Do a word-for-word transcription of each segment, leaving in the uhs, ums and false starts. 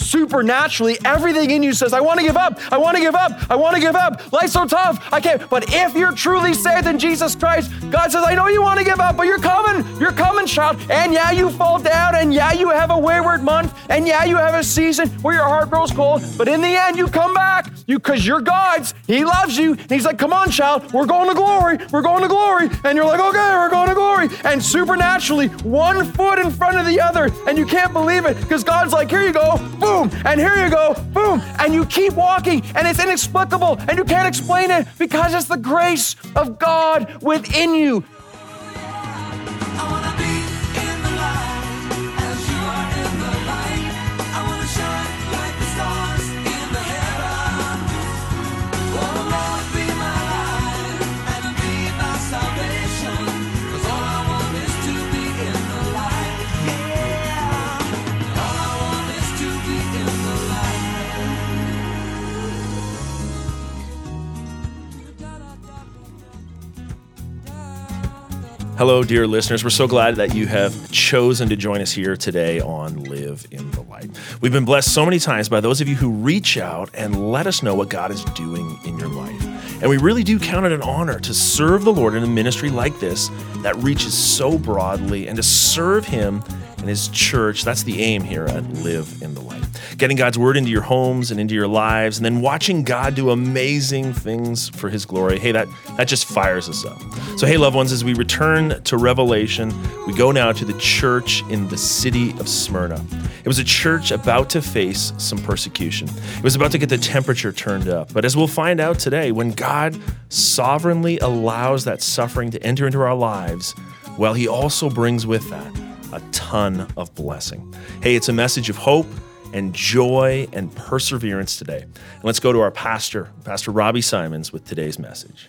supernaturally, everything in you says, I want to give up. I want to give up. I want to give up. Life's so tough. I can't. But if you're truly saved in Jesus Christ, God says, I know you want to give up, but you're coming. You're coming, child. And yeah, you fall down. And yeah, you have a wayward month. And yeah, you have a season where your heart grows cold. But in the end, you come back. You, because you're God's. He loves you. And he's like, come on, child. We're going to glory. We're going to glory. And you're like, okay, we're going to glory. And supernaturally, one foot in front of the other. And you can't believe it because God's like, here you go, boom. And here you go, boom. And you keep walking and it's inexplicable and you can't explain it because it's the grace of God within you. Hello, dear listeners. We're so glad that you have chosen to join us here today on Live in the Light. We've been blessed so many times by those of you who reach out and let us know what God is doing in your life. And we really do count it an honor to serve the Lord in a ministry like this that reaches so broadly and to serve Him and His church. That's the aim here at Live in the Light. Getting God's word into your homes and into your lives, and then watching God do amazing things for His glory. Hey, that, that just fires us up. So hey, loved ones, as we return to Revelation, we go now to the church in the city of Smyrna. It was a church about to face some persecution. It was about to get the temperature turned up. But as we'll find out today, when God sovereignly allows that suffering to enter into our lives, well, He also brings with that a ton of blessing. Hey, it's a message of hope and joy and perseverance today. And let's go to our pastor, Pastor Robbie Simons, with today's message.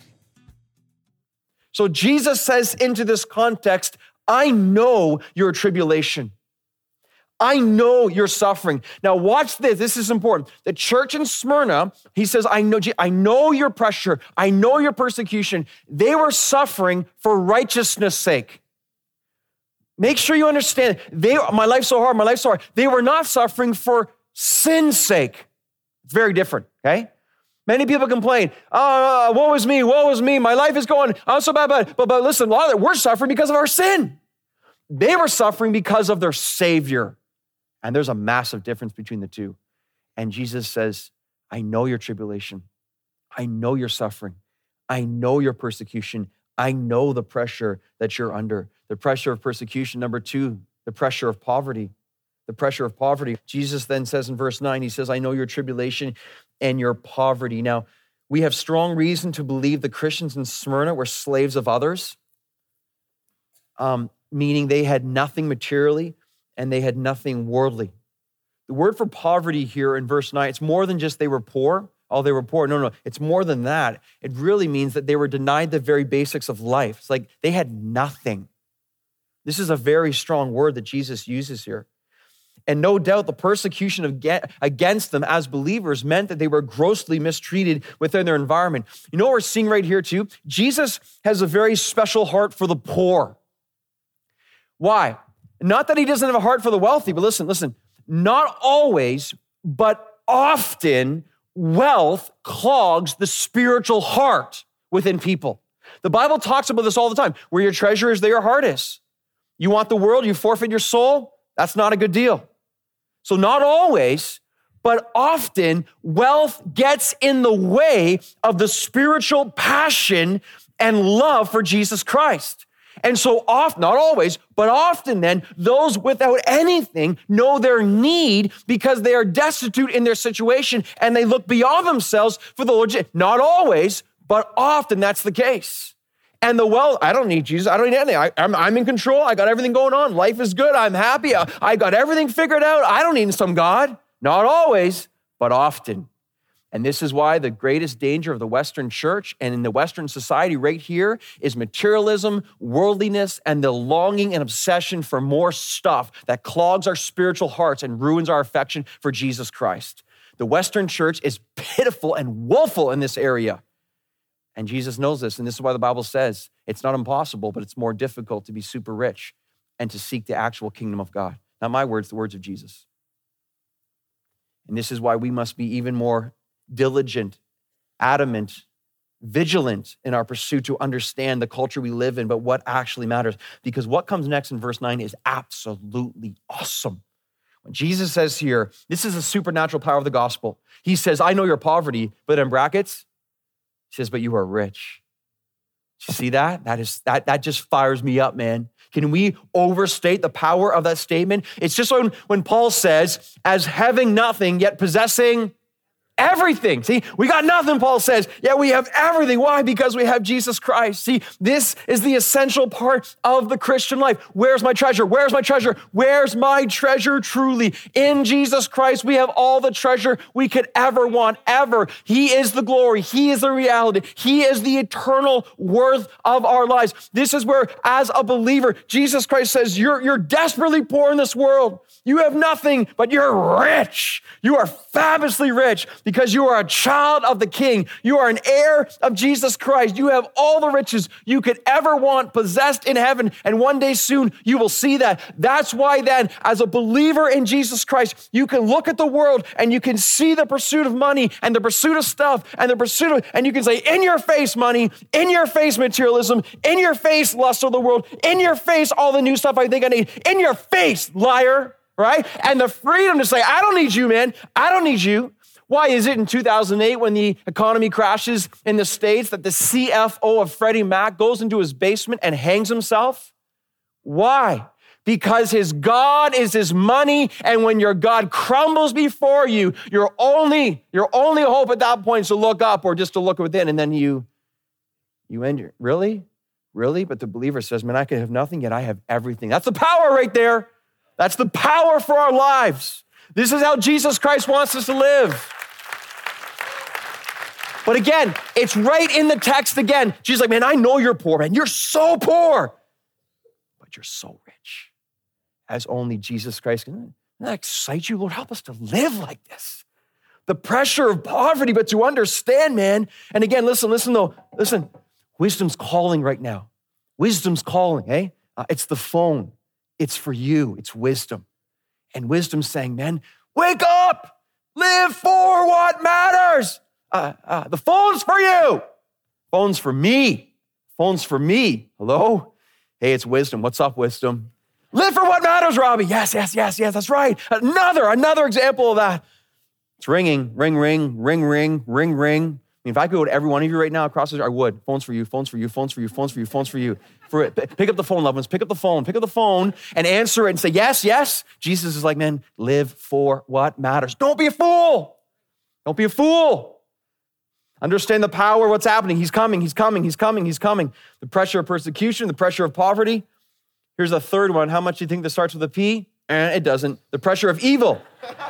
So Jesus says into this context, I know your tribulation. I know your suffering. Now watch this. This is important. The church in Smyrna, he says, I know, I know your pressure. I know your persecution. They were suffering for righteousness' sake. Make sure you understand, they, my life's so hard, my life's so hard. They were not suffering for sin's sake. It's very different, okay? Many people complain, oh, woe is me, woe is me, my life is going, I'm so bad, bad. But, but listen, a lot of it, we're suffering because of our sin. They were suffering because of their Savior. And there's a massive difference between the two. And Jesus says, I know your tribulation. I know your suffering. I know your persecution. I know the pressure that you're under. The pressure of persecution. Number two, the pressure of poverty. The pressure of poverty. Jesus then says in verse nine, he says, I know your tribulation and your poverty. Now, we have strong reason to believe the Christians in Smyrna were slaves of others, um, meaning they had nothing materially and they had nothing worldly. The word for poverty here in verse nine, it's more than just they were poor. Oh, they were poor. No, no, it's more than that. It really means that they were denied the very basics of life. It's like they had nothing. This is a very strong word that Jesus uses here. And no doubt the persecution of get, against them as believers meant that they were grossly mistreated within their environment. You know what we're seeing right here too? Jesus has a very special heart for the poor. Why? Not that he doesn't have a heart for the wealthy, but listen, listen, not always, but often wealth clogs the spiritual heart within people. The Bible talks about this all the time. Where your treasure is, there your heart is. You want the world, you forfeit your soul? That's not a good deal. So not always, but often wealth gets in the way of the spiritual passion and love for Jesus Christ. And so often, not always, but often then, those without anything know their need because they are destitute in their situation and they look beyond themselves for the Lord. Not always, but often that's the case. And the wealth, I don't need Jesus. I don't need anything. I, I'm, I'm in control. I got everything going on. Life is good. I'm happy. I, I got everything figured out. I don't need some God. Not always, but often. And this is why the greatest danger of the Western church and in the Western society right here is materialism, worldliness, and the longing and obsession for more stuff that clogs our spiritual hearts and ruins our affection for Jesus Christ. The Western church is pitiful and woeful in this area. And Jesus knows this, and this is why the Bible says it's not impossible, but it's more difficult to be super rich and to seek the actual kingdom of God. Not my words, the words of Jesus. And this is why we must be even more diligent, adamant, vigilant in our pursuit to understand the culture we live in, but what actually matters. Because what comes next in verse nine is absolutely awesome. When Jesus says here, this is a supernatural power of the gospel. He says, I know your poverty, but in brackets, he says, but you are rich. You see that? That is that that just fires me up, man. Can we overstate the power of that statement? It's just when, when Paul says, as having nothing, yet possessing everything. See, we got nothing, Paul says, yet we have everything. Why? Because we have Jesus Christ. See, this is the essential part of the Christian life. Where's my treasure? Where's my treasure? Where's my treasure truly? In Jesus Christ, we have all the treasure we could ever want, ever. He is the glory. He is the reality. He is the eternal worth of our lives. This is where, as a believer, Jesus Christ says, you're, you're desperately poor in this world. You have nothing, but you're rich. You are fabulously rich because you are a child of the King. You are an heir of Jesus Christ. You have all the riches you could ever want possessed in heaven. And one day soon, you will see that. That's why then, as a believer in Jesus Christ, you can look at the world and you can see the pursuit of money and the pursuit of stuff and the pursuit of, and you can say, in your face, money, in your face, materialism, in your face, lust of the world, in your face, all the new stuff I think I need, in your face, liar. Right? And the freedom to say, I don't need you, man. I don't need you. Why is it in two thousand eight when the economy crashes in the States that the C F O of Freddie Mac goes into his basement and hangs himself? Why? Because his God is his money, and when your God crumbles before you, your only, your only hope at that point is to look up or just to look within, and then you, you end your, really? Really? But the believer says, man, I can have nothing, yet I have everything. That's the power right there. That's the power for our lives. This is how Jesus Christ wants us to live. But again, it's right in the text again. Jesus is like, man, I know you're poor, man. You're so poor, but you're so rich. As only Jesus Christ can. Doesn't that excite you? Lord, help us to live like this. The pressure of poverty, but to understand, man. And again, listen, listen though, listen. Wisdom's calling right now. Wisdom's calling, eh? Uh, it's the phone. It's for you. It's wisdom. And wisdom's saying, man, wake up. Live for what matters. Uh, uh, the phone's for you. Phone's for me. Phone's for me. Hello? Hey, it's wisdom. What's up, wisdom? Live for what matters, Robbie. Yes, yes, yes, yes. That's right. Another, another example of that. It's ringing, ring, ring, ring, ring, ring, ring. I mean, if I could go to every one of you right now across the, I would. Phones for you, phones for you, phones for you, phones for you, phones for you. For pick up the phone, loved ones. Pick up the phone. Pick up the phone and answer it and say, yes, yes. Jesus is like, man, live for what matters. Don't be a fool. Don't be a fool. Understand the power of what's happening. He's coming, he's coming, he's coming, he's coming. The pressure of persecution, the pressure of poverty. Here's a third one. How much do you think this starts with a P? Eh, it doesn't. The pressure of evil.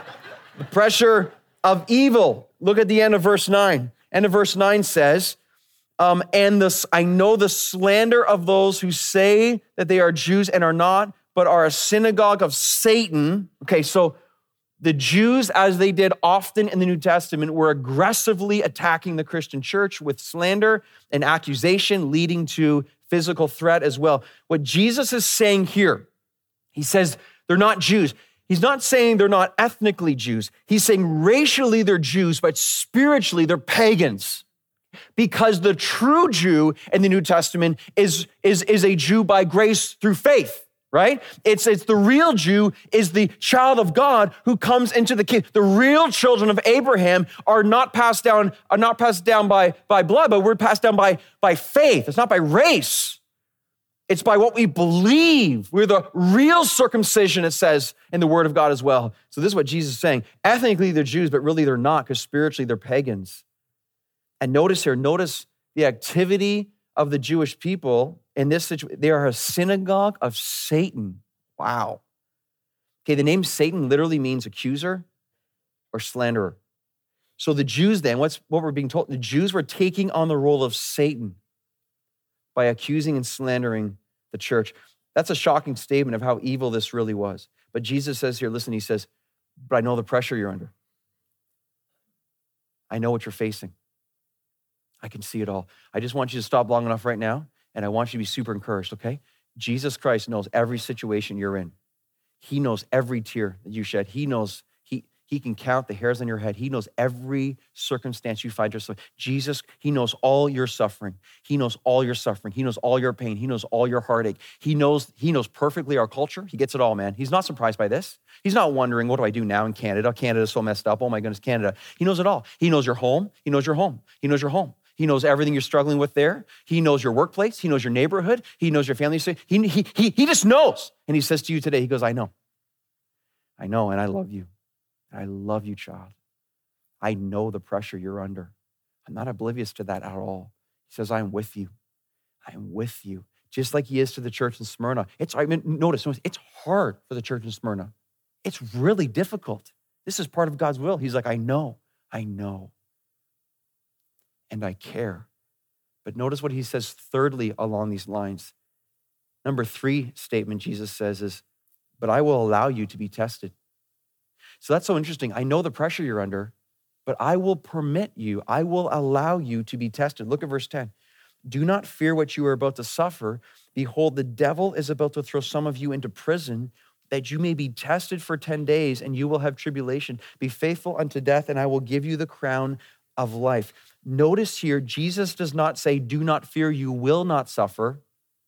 The pressure of evil. Look at the end of verse nine. End of verse nine says, um, and this, I know the slander of those who say that they are Jews and are not, but are a synagogue of Satan. Okay, so the Jews, as they did often in the New Testament, were aggressively attacking the Christian church with slander and accusation, leading to physical threat as well. What Jesus is saying here, he says they're not Jews. He's not saying they're not ethnically Jews. He's saying racially they're Jews, but spiritually they're pagans. Because the true Jew in the New Testament is, is, is a Jew by grace through faith, right? It's, it's the real Jew is the child of God who comes into the kingdom. The real children of Abraham are not passed down, are not passed down by, by blood, but we're passed down by, by faith. It's not by race. It's by what we believe. We're the real circumcision, it says in the word of God as well. So this is what Jesus is saying. Ethnically, they're Jews, but really they're not, because spiritually they're pagans. And notice here, notice the activity of the Jewish people in this situation. They are a synagogue of Satan. Wow. Okay, the name Satan literally means accuser or slanderer. So the Jews then, what's what we're being told? The Jews were taking on the role of Satan by accusing and slandering the church. That's a shocking statement of how evil this really was. But Jesus says here, listen, he says, but I know the pressure you're under. I know what you're facing. I can see it all. I just want you to stop long enough right now, and I want you to be super encouraged, okay? Jesus Christ knows every situation you're in. He knows every tear that you shed. He knows, he, He can count the hairs on your head. He knows every circumstance you find yourself. Jesus, he knows all your suffering. He knows all your suffering. He knows all your pain. He knows all your heartache. He knows, he knows perfectly our culture. He gets it all, man. He's not surprised by this. He's not wondering, what do I do now in Canada? Canada's so messed up. Oh my goodness, Canada. He knows it all. He knows your home. He knows your home. He knows your home. He knows everything you're struggling with there. He knows your workplace. He knows your neighborhood. He knows your family. He, he, he, he just knows. And he says to you today, he goes, I know. I know, and I love you. I love you, child. I know the pressure you're under. I'm not oblivious to that at all. He says, I'm with you. I'm with you. Just like he is to the church in Smyrna. It's, I mean, notice, it's hard for the church in Smyrna. It's really difficult. This is part of God's will. He's like, I know, I know, and I care. But notice what he says thirdly along these lines. Number three statement Jesus says is, but I will allow you to be tested. So that's so interesting. I know the pressure you're under, but I will permit you, I will allow you to be tested. Look at verse ten. Do not fear what you are about to suffer. Behold, the devil is about to throw some of you into prison that you may be tested for ten days and you will have tribulation. Be faithful unto death and I will give you the crown of life. Notice here, Jesus does not say, do not fear, you will not suffer.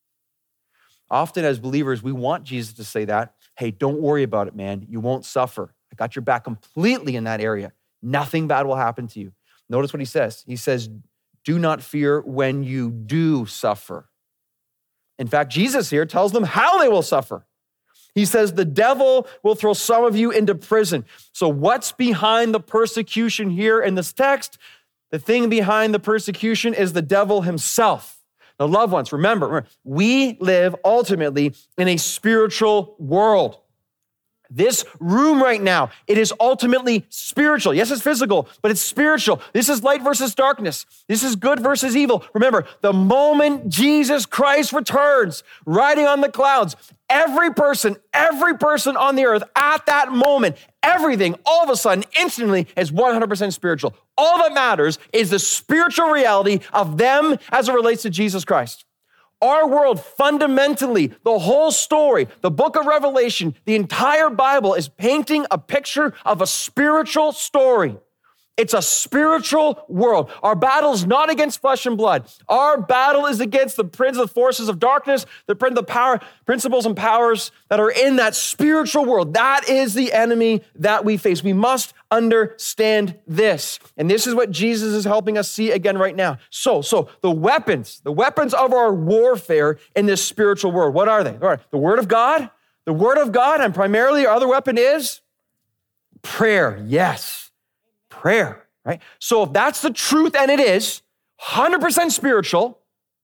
Often as believers, we want Jesus to say that. Hey, don't worry about it, man. You won't suffer. I got your back completely in that area. Nothing bad will happen to you. Notice what he says. He says, do not fear when you do suffer. In fact, Jesus here tells them how they will suffer. He says, the devil will throw some of you into prison. So what's behind the persecution here in this text? The thing behind the persecution is the devil himself. Now, loved ones, remember, remember, we live ultimately in a spiritual world. This room right now, it is ultimately spiritual. Yes, it's physical, but it's spiritual. This is light versus darkness. This is good versus evil. Remember, the moment Jesus Christ returns, riding on the clouds, every person, every person on the earth at that moment, everything, all of a sudden, instantly is one hundred percent spiritual. All that matters is the spiritual reality of them as it relates to Jesus Christ. Our world, fundamentally, the whole story, the book of Revelation, the entire Bible is painting a picture of a spiritual story. It's a spiritual world. Our battle is not against flesh and blood. Our battle is against the prince of the forces of darkness, the prince of power, principles and powers that are in that spiritual world. That is the enemy that we face. We must understand this. And this is what Jesus is helping us see again right now. So, so the weapons, the weapons of our warfare in this spiritual world, what are they? All right, the word of God, the word of God, and primarily our other weapon is prayer. Yes. Prayer, right? So if that's the truth, and it is one hundred percent spiritual,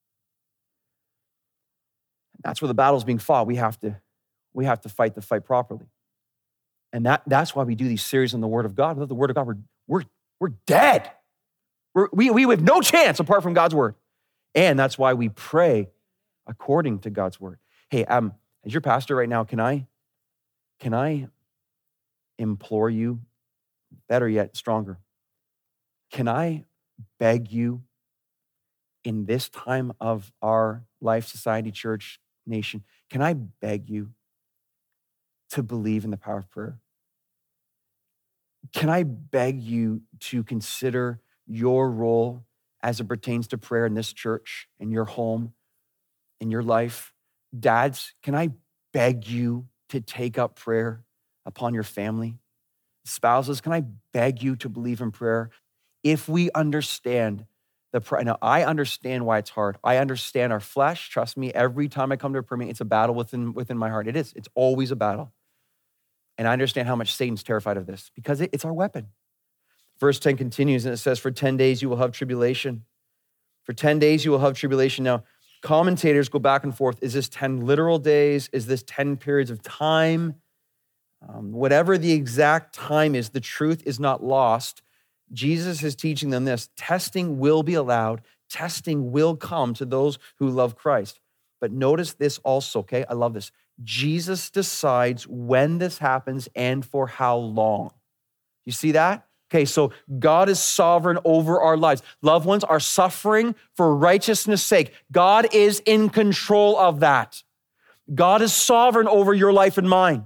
that's where the battle's being fought. We have to, we have to fight the fight properly. And that, that's why we do these series on the Word of God. Without the Word of God, we're, we're, we're dead. We're, we, we have no chance apart from God's Word. And that's why we pray according to God's Word. Hey, um, as your pastor right now, can I, can I implore you, better yet, stronger, can I beg you in this time of our life, society, church, nation, can I beg you to believe in the power of prayer? Can I beg you to consider your role as it pertains to prayer in this church, in your home, in your life? Dads, can I beg you to take up prayer upon your family? Spouses, can I beg you to believe in prayer? If we understand the prayer, now I understand why it's hard. I understand our flesh. Trust me, every time I come to a prayer meeting, it's a battle within, within my heart. It is. It's always a battle. And I understand how much Satan's terrified of this because it, it's our weapon. Verse ten continues and it says, for ten days you will have tribulation. For ten days you will have tribulation. Now, commentators go back and forth. Is this ten literal days? Is this ten periods of time? Um, whatever the exact time is, the truth is not lost. Jesus is teaching them this. Testing will be allowed. Testing will come to those who love Christ. But notice this also, okay? I love this. Jesus decides when this happens and for how long. You see that? Okay, so God is sovereign over our lives. Loved ones are suffering for righteousness' sake. God is in control of that. God is sovereign over your life and mine.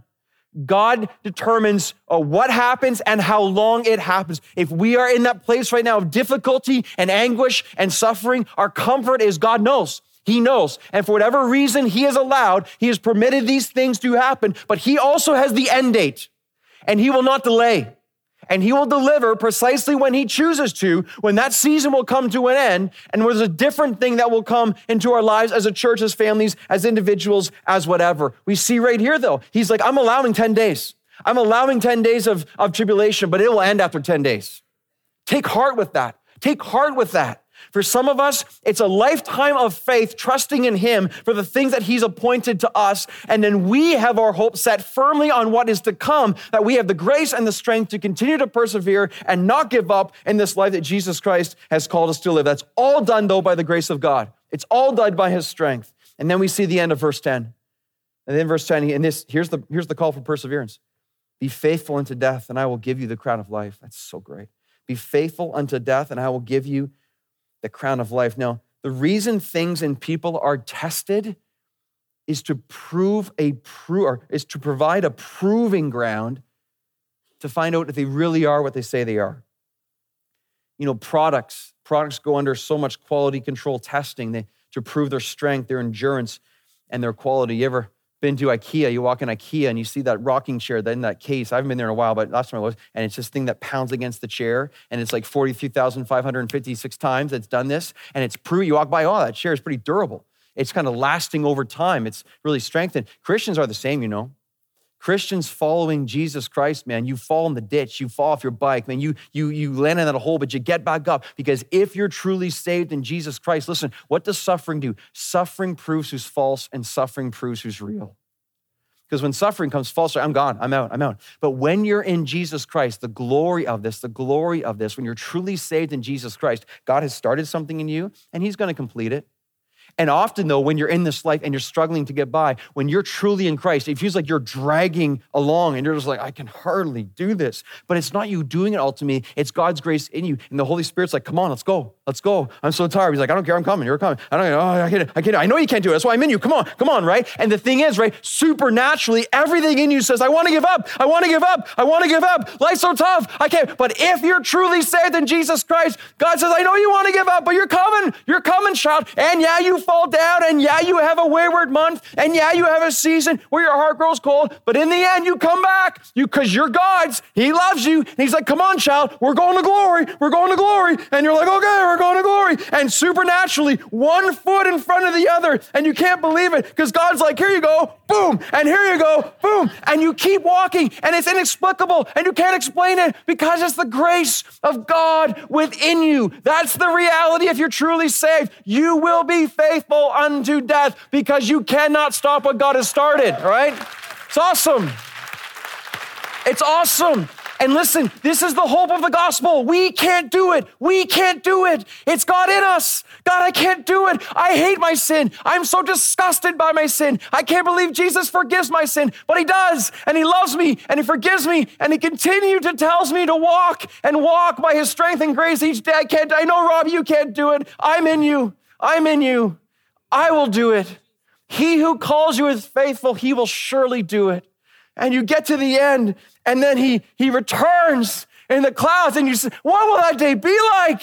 God determines uh, what happens and how long it happens. If we are in that place right now of difficulty and anguish and suffering, our comfort is God knows. He knows. And for whatever reason he has allowed, he has permitted these things to happen, but he also has the end date, and he will not delay. And he will deliver precisely when he chooses to, when that season will come to an end, and there's a different thing that will come into our lives as a church, as families, as individuals, as whatever. We see right here, though, he's like, I'm allowing ten days. I'm allowing ten days of, of tribulation, but it will end after ten days. Take heart with that. Take heart with that. For some of us, it's a lifetime of faith, trusting in him for the things that he's appointed to us. And then we have our hope set firmly on what is to come, that we have the grace and the strength to continue to persevere and not give up in this life that Jesus Christ has called us to live. That's all done, though, by the grace of God. It's all done by his strength. And then we see the end of verse ten. And then verse ten, and this, here's the, here's the call for perseverance. Be faithful unto death, and I will give you the crown of life. That's so great. Be faithful unto death, and I will give you the crown of life. Now, the reason things and people are tested is to prove a pro- or is to provide a proving ground to find out if they really are what they say they are. You know, products, products go under so much quality control testing they, to prove their strength, their endurance, and their quality. You ever been to IKEA? You walk in IKEA and you see that rocking chair, then that case. I haven't been there in a while, but last time I was, and it's this thing that pounds against the chair, and it's like forty-three thousand five hundred fifty-six times it's done this, and it's proof. You walk by, oh, that chair is pretty durable. It's kind of lasting over time. It's really strengthened. Christians are the same, you know. Christians following Jesus Christ, man, you fall in the ditch, you fall off your bike, man, you, you, you land in that hole, but you get back up, because if you're truly saved in Jesus Christ, listen, what does suffering do? Suffering proves who's false, and suffering proves who's real. Because when suffering comes false, I'm gone, I'm out, I'm out. But when you're in Jesus Christ, the glory of this, the glory of this, when you're truly saved in Jesus Christ, God has started something in you, and he's gonna complete it. And often, though, when you're in this life and you're struggling to get by, when you're truly in Christ, it feels like you're dragging along and you're just like, I can hardly do this. But it's not you doing it ultimately. It's God's grace in you. And the Holy Spirit's like, come on, let's go. Let's go. I'm so tired. He's like, I don't care. I'm coming. You're coming. I don't know. Oh, I can't. I can't. I know you can't do it. That's why I'm in you. Come on. Come on, right? And the thing is, right, supernaturally, everything in you says, I want to give up. I want to give up. I want to give up. Life's so tough. I can't. But if you're truly saved in Jesus Christ, God says, I know you want to give up, but you're coming. You're coming, child. And yeah, you fall down, and yeah, you have a wayward month, and yeah, you have a season where your heart grows cold, but in the end, you come back, you because you're God's. He loves you, and he's like, come on, child, we're going to glory, we're going to glory, and you're like, okay, we're going to glory, and supernaturally, one foot in front of the other, and you can't believe it, because God's like, here you go, boom, and here you go, boom, and you keep walking, and it's inexplicable, and you can't explain it, because it's the grace of God within you. That's the reality. If you're truly saved, you will be faithful unto death, because you cannot stop what God has started, all right? It's awesome. It's awesome. And listen, this is the hope of the gospel. We can't do it. We can't do it. It's God in us. God, I can't do it. I hate my sin. I'm so disgusted by my sin. I can't believe Jesus forgives my sin, but he does. And he loves me, and he forgives me, and he continues to tells me to walk and walk by his strength and grace each day. I can't, I know, Rob, you can't do it. I'm in you. I'm in you. I will do it. He who calls you is faithful. He will surely do it. And you get to the end, and then he, he returns in the clouds, and you say, what will that day be like?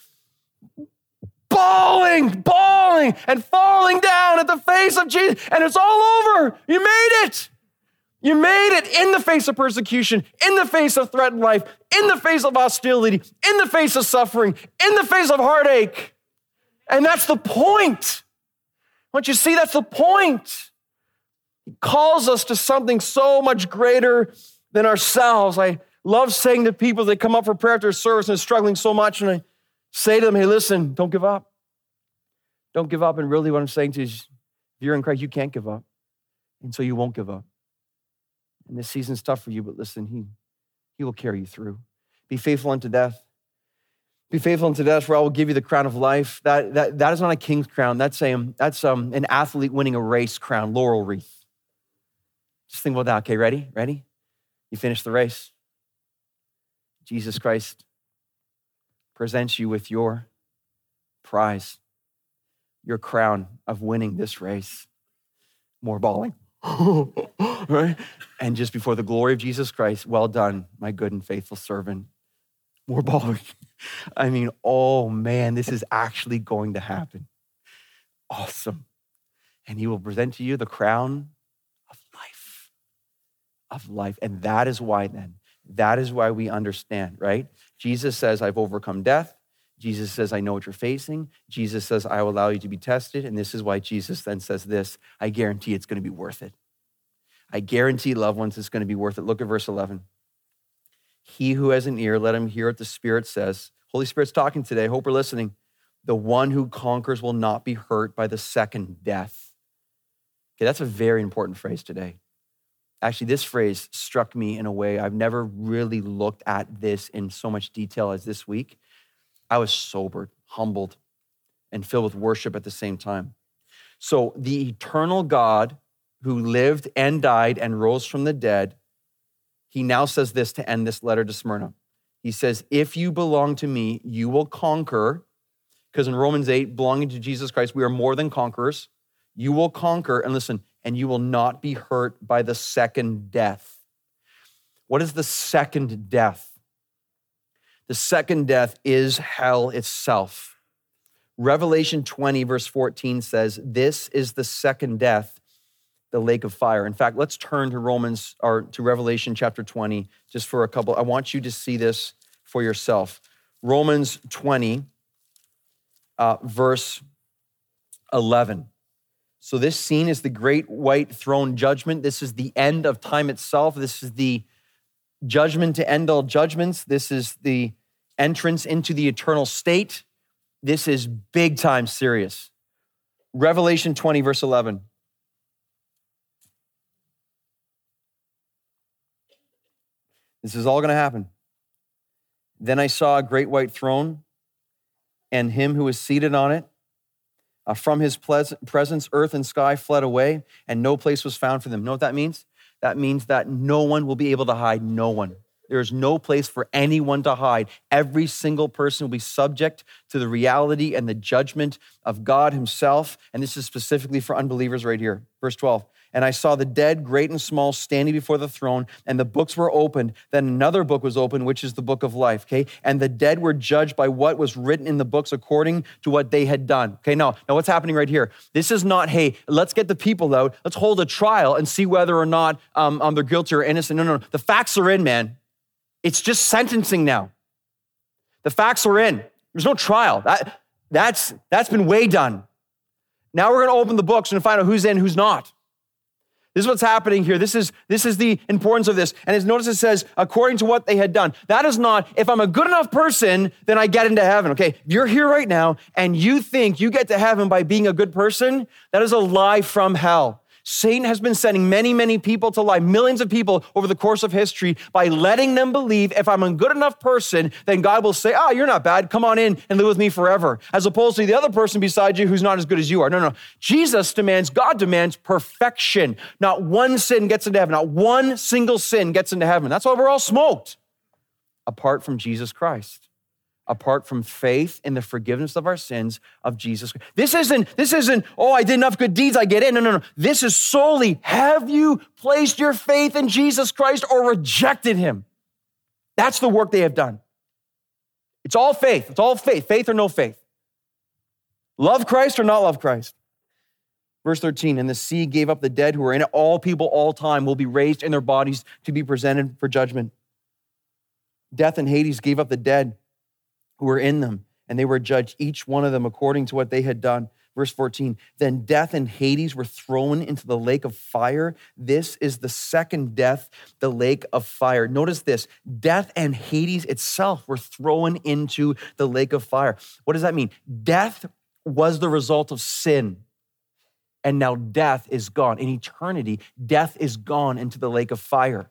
Bawling, bawling, and falling down at the face of Jesus, and it's all over. You made it. You made it in the face of persecution, in the face of threatened life, in the face of hostility, in the face of suffering, in the face of heartache. And that's the point. Don't you see, that's the point. He calls us to something so much greater than ourselves. I love saying to people that come up for prayer after service and are struggling so much, and I say to them, hey, listen, don't give up. Don't give up. And really what I'm saying to you is, if you're in Christ, you can't give up. And so you won't give up. And this season's tough for you, but listen, he, he will carry you through. Be faithful unto death. Be faithful unto death, for I will give you the crown of life. That, that, that is not a king's crown. That's, a, that's um, an athlete winning a race crown, laurel wreath. Just think about that. Okay, ready? Ready? You finish the race. Jesus Christ presents you with your prize, your crown of winning this race. More bawling. right? And just before the glory of Jesus Christ, well done, my good and faithful servant. More bawling. I mean, oh man, this is actually going to happen. Awesome. And he will present to you the crown of life, of life. And that is why then, that is why we understand, right? Jesus says, I've overcome death. Jesus says, I know what you're facing. Jesus says, I will allow you to be tested. And this is why Jesus then says this, I guarantee it's going to be worth it. I guarantee, loved ones, it's going to be worth it. Look at verse eleven. He who has an ear, let him hear what the Spirit says. Holy Spirit's talking today. I hope we're listening. The one who conquers will not be hurt by the second death. Okay, that's a very important phrase today. Actually, this phrase struck me in a way I've never really looked at this in so much detail as this week. I was sobered, humbled, and filled with worship at the same time. So the eternal God who lived and died and rose from the dead, he now says this to end this letter to Smyrna. He says, if you belong to me, you will conquer, because in Romans eight, belonging to Jesus Christ, we are more than conquerors. You will conquer, and listen, and you will not be hurt by the second death. What is the second death? The second death is hell itself. Revelation twenty, verse fourteen says, this is the second death, the lake of fire. In fact, let's turn to Romans or to Revelation chapter twenty just for a couple. I want you to see this for yourself. Romans twenty, uh, verse eleven. So this scene is the great white throne judgment. This is the end of time itself. This is the judgment to end all judgments. This is the entrance into the eternal state. This is big time serious. Revelation twenty, verse eleven. This is all going to happen. Then I saw a great white throne and him who was seated on it. Uh, from his presence, earth and sky fled away, and no place was found for them. Know what that means? That means that no one will be able to hide. No one. There is no place for anyone to hide. Every single person will be subject to the reality and the judgment of God himself. And this is specifically for unbelievers right here. Verse twelve. And I saw the dead, great and small, standing before the throne, and the books were opened. Then another book was opened, which is the book of life, okay? And the dead were judged by what was written in the books according to what they had done. Okay, now, now what's happening right here? This is not, hey, let's get the people out, let's hold a trial and see whether or not um, um, they're guilty or innocent. No, no, no. The facts are in, man. It's just sentencing now. The facts are in. There's no trial. That, that's, that's been way done. Now we're going to open the books and find out who's in, who's not. This is what's happening here. This is, this is the importance of this. And as notice it says, according to what they had done. That is not, if I'm a good enough person, then I get into heaven. Okay, you're here right now and you think you get to heaven by being a good person. That is a lie from hell. Satan has been sending many, many people to lie, millions of people over the course of history by letting them believe if I'm a good enough person, then God will say, ah, oh, you're not bad. Come on in and live with me forever. As opposed to the other person beside you who's not as good as you are. No, no. Jesus demands, God demands perfection. Not one sin gets into heaven. Not one single sin gets into heaven. That's why we're all smoked. Apart from Jesus Christ. Apart from faith in the forgiveness of our sins of Jesus Christ. This isn't, this isn't, oh, I did enough good deeds, I get in. No, no, no. This is solely, have you placed your faith in Jesus Christ or rejected him? That's the work they have done. It's all faith. It's all faith. Faith or no faith. Love Christ or not love Christ. Verse thirteen, and the sea gave up the dead who were in it. All people, all time will be raised in their bodies to be presented for judgment. Death and Hades gave up the dead who were in them, and they were judged, each one of them according to what they had done. Verse fourteen, then death and Hades were thrown into the lake of fire. This is the second death, the lake of fire. Notice this, death and Hades itself were thrown into the lake of fire. What does that mean? Death was the result of sin, and now death is gone. In eternity, death is gone into the lake of fire.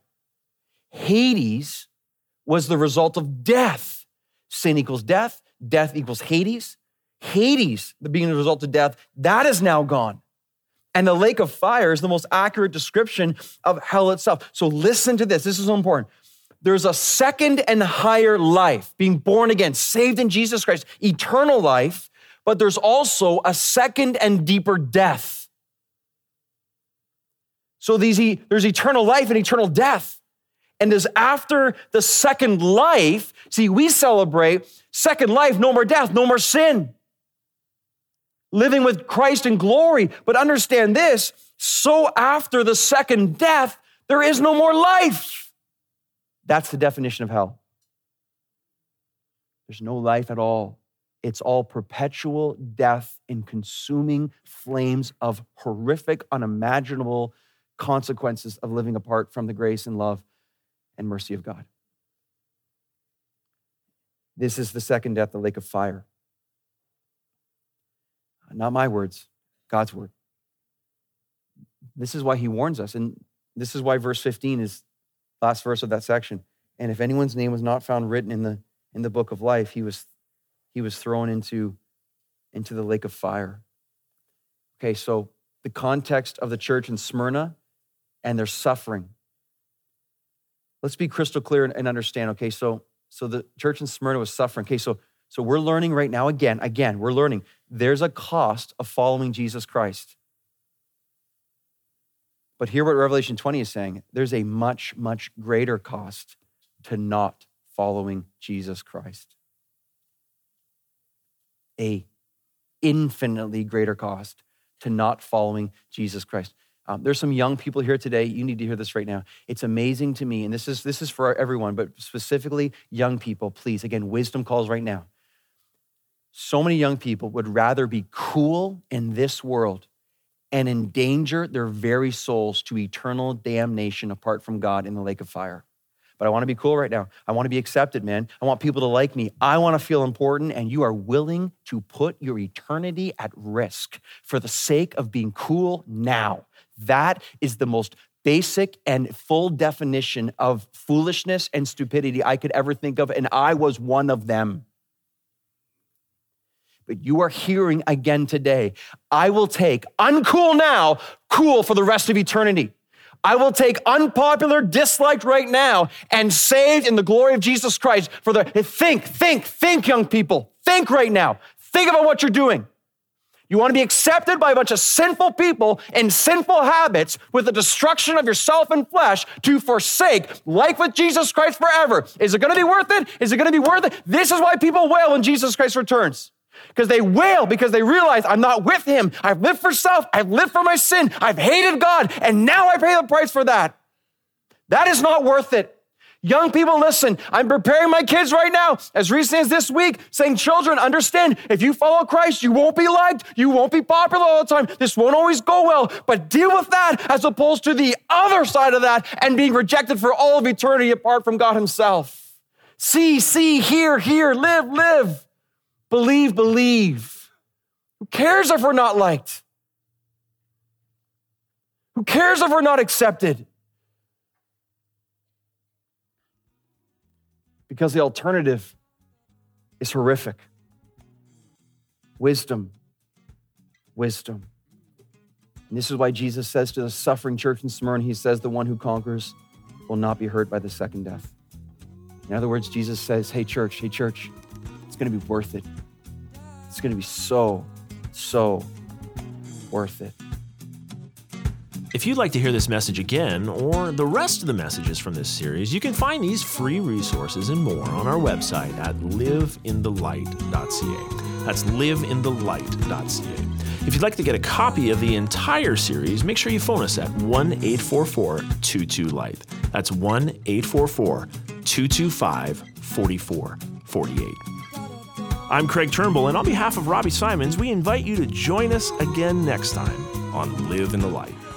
Hades was the result of death. Sin equals death, death equals Hades. Hades, the being the result of death, that is now gone. And the lake of fire is the most accurate description of hell itself. So listen to this, this is so important. There's a second and higher life, being born again, saved in Jesus Christ, eternal life, but there's also a second and deeper death. So these, there's eternal life and eternal death. And as after the second life, see, we celebrate second life, no more death, no more sin. Living with Christ in glory. But understand this, so after the second death, there is no more life. That's the definition of hell. There's no life at all. It's all perpetual death in consuming flames of horrific, unimaginable consequences of living apart from the grace and love and mercy of God. This is the second death, the lake of fire. Not my words, God's word. This is why he warns us. And this is why verse fifteen is the last verse of that section. And if anyone's name was not found written in the in the book of life, he was he was thrown into, into the lake of fire. Okay, so the context of the church in Smyrna and their suffering. Let's be crystal clear and understand. Okay, so so the church in Smyrna was suffering. Okay, so so we're learning right now, again, again, we're learning there's a cost of following Jesus Christ. But hear what Revelation twenty is saying. There's a much, much greater cost to not following Jesus Christ. A infinitely greater cost to not following Jesus Christ. Um, there's some young people here today. You need to hear this right now. It's amazing to me, and this is this is for everyone, but specifically young people, please, again, wisdom calls right now. So many young people would rather be cool in this world and endanger their very souls to eternal damnation apart from God in the lake of fire. But I want to be cool right now. I want to be accepted, man. I want people to like me. I want to feel important, and you are willing to put your eternity at risk for the sake of being cool now. That is the most basic and full definition of foolishness and stupidity I could ever think of, and I was one of them. But you are hearing again today, I will take uncool now, cool for the rest of eternity. I will take unpopular, disliked right now, and saved in the glory of Jesus Christ for the, think, think, think, young people. Think right now. Think about what you're doing. You want to be accepted by a bunch of sinful people and sinful habits with the destruction of yourself and flesh to forsake life with Jesus Christ forever. Is it going to be worth it? Is it going to be worth it? This is why people wail when Jesus Christ returns. Because they wail because they realize I'm not with him. I've lived for self. I've lived for my sin. I've hated God. And now I pay the price for that. That is not worth it. Young people, listen, I'm preparing my kids right now, as recently as this week, saying, children, understand, if you follow Christ, you won't be liked. You won't be popular all the time. This won't always go well. But deal with that as opposed to the other side of that and being rejected for all of eternity apart from God himself. See, see, hear, hear, live, live. Believe, believe. Who cares if we're not liked? Who cares if we're not accepted? Because the alternative is horrific. Wisdom, wisdom. And this is why Jesus says to the suffering church in Smyrna, he says, the one who conquers will not be hurt by the second death. In other words, Jesus says, hey church, hey church, it's going to be worth it. It's going to be so, so worth it. If you'd like to hear this message again or the rest of the messages from this series, you can find these free resources and more on our website at live in the light dot c a. That's live in the light dot c a. If you'd like to get a copy of the entire series, make sure you phone us at one eight four four, two two, light. That's one eight four four, two two five, four four four eight. I'm Craig Turnbull, and on behalf of Robbie Simons, we invite you to join us again next time on Live in the Light.